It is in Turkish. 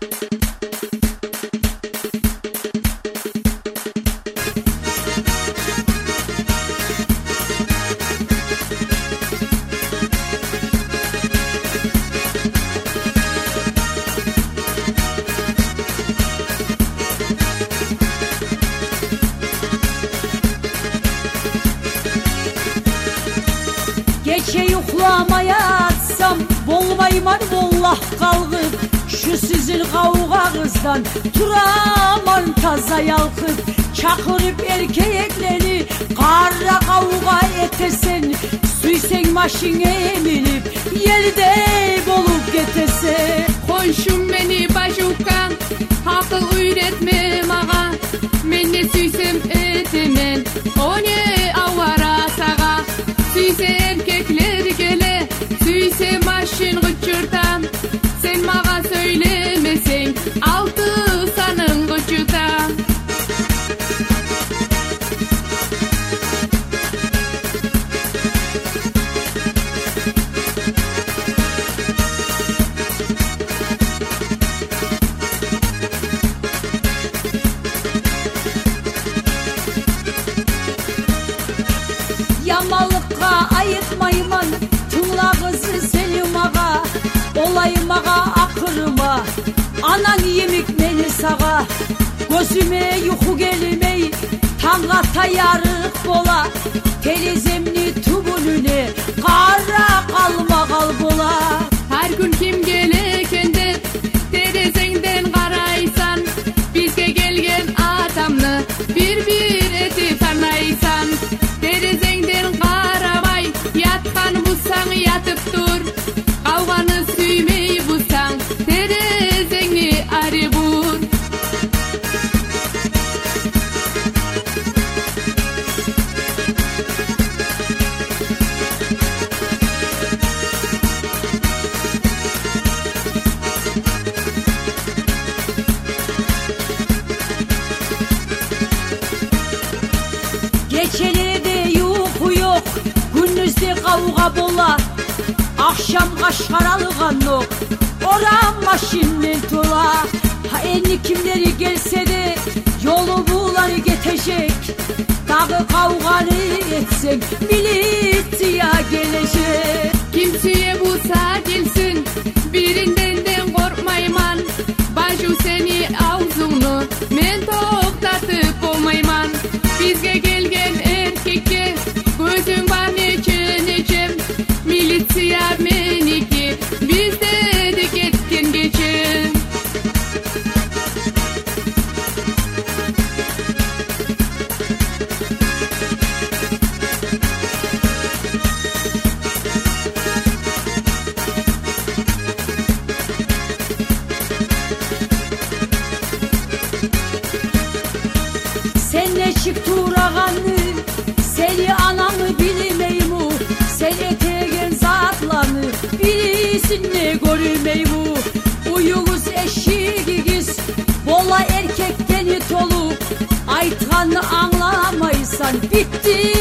Gece yuklamaya atsam bolmayman vallah kalkıp, şu sizin kavganızdan duraman taza yalkıp, çakırıp erkekleri karra kavga etesen, suysen maşine minip yerde bolup getese. Konşum beni başukan akıl öğretme mağa, men ne süysem etemen o ne avara sağa. Süyse erkekler gele, süyse maşin gıçırtan, sen mağa söylemesen altı sanın gıçırtan. Yamalıkka ayıtmayman, tınla kızı Selim ağa, olayım ağa akırıma, anan yemik beni sağa. Gözüme yuhu gelmey, tangata yarık bola, telizemni tubunune, kara kalma kalbola. Her gün kim geleken de terezenden karaysan, bizge gelgen adamını bir bir etip tanaysan. Terezenden karamay yatkan bulsan yatıp dur, kavganı süymey bulsan terezeni arı vur. Geceleri de yuhu yok, gündüzde kavga bola, akşam kaşkaralıgan yok, oran maşinle tola. Ha enli kimleri gelse de yolu bulanı getecek, dağı kavganı etsek militsiya gelecek. Kimseye bulsa gelsin, birinden de korkmayman, başu seni ağzını men toktatıp olmayman. Bizge gelgen erkekке gözün var neçem, militsiya meniki bizde de ketken geçim. Sen ne çık turağanı, seni ananı bilmeymu, sen eteğen zatlanı, bilsin ne görmeymu. Uyuğuz eşiğiz, bola erkekten it olup, aytkanı anlamaysan bitti